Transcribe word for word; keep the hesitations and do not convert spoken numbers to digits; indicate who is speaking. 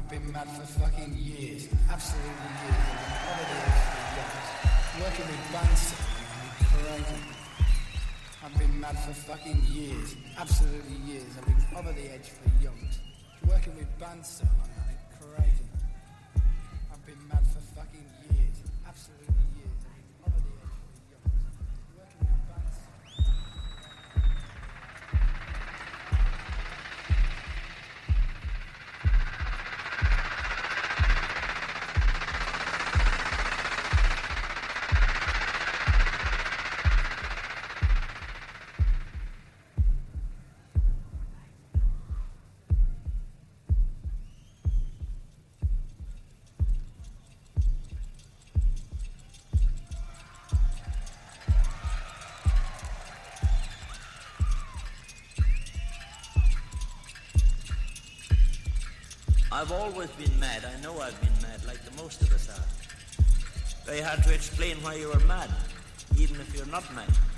Speaker 1: I've been mad for fucking years, absolutely years. I've been over the edge for years. Working with bandsaw, crazy. I've been mad for fucking years, absolutely years. I've been over the edge for yonks. Working with bandsaw, crazy. I've been mad for fucking years, absolutely years. I've been over the edge for yonks. Working with bandsaw.
Speaker 2: I've always been mad. I know I've been mad, like the most of us are. Very hard to explain why you were mad, even if you're not mad.